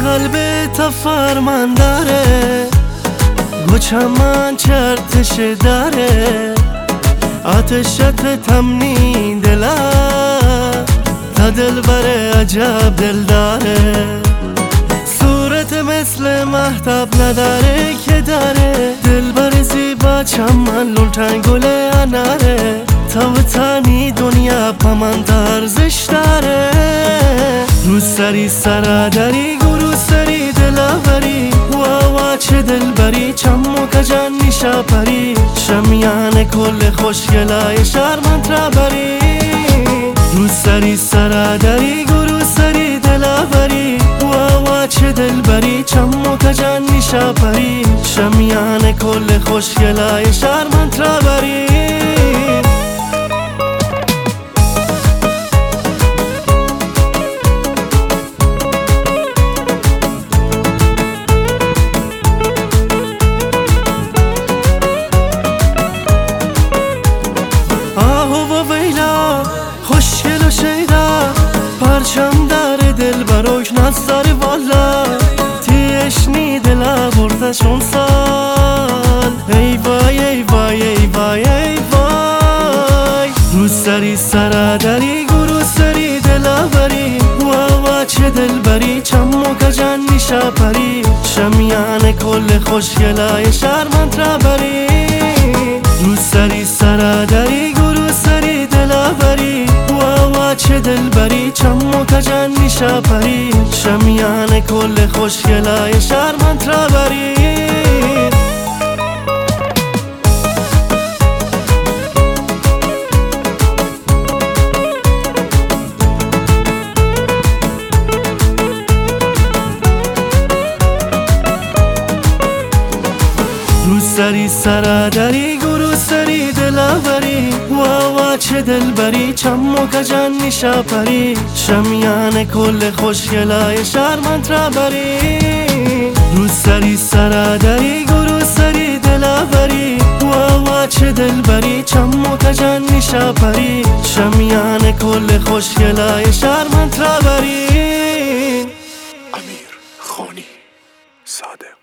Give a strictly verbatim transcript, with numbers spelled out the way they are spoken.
قلب تا فرمان داره، گوچم من چرتش داره، آتشت تمنی دله، تا دل بره عجب دل داره. صورت مثل مهتاب نداره که داره، دل بر زیبا چمن لونتن گل اناره، تا وطنی دنیا پا من درزش داره. رو سری سرادری گرو سری دلاوری، واوا چه دل بری چمو کجان نیشا پری، شمیان کل خوشگلای شرمند را بری. رو سری سرادری گرو سری دلاوری، واوا چه دل بری چمو کجان نیشا پری، شمیان کل خوشگلای شرمند را بری. خوشگل و شیدا پرچم داره دل براک نظر والا، تیشنی دل بردشون سال. ای وای ای وای ای وای ای وای، رو سری سرادری گرو سری دلاوری، واوا چه دل بری چمو کجان نیشا پری، شمیان کل خوشگلای شرمند را بری. رو سری سرادری گرو سری دلاوری، واوا چه دل بری چمو کجان نیشا پری، شمیان کل خوشگلای شرمند را بری. رو سری سرادری گرو سری دلاوری، واوا چه دل بری چمو کجان نیشا پری، شمیان کل خوشگلای شرمند را بری. رو سری سرادری گرو سری دلاوری، واوا چه دل بری چمو کجان نیشا پری، شمیان کل خوشگلای شرمند را بری. امیر خانی صادق.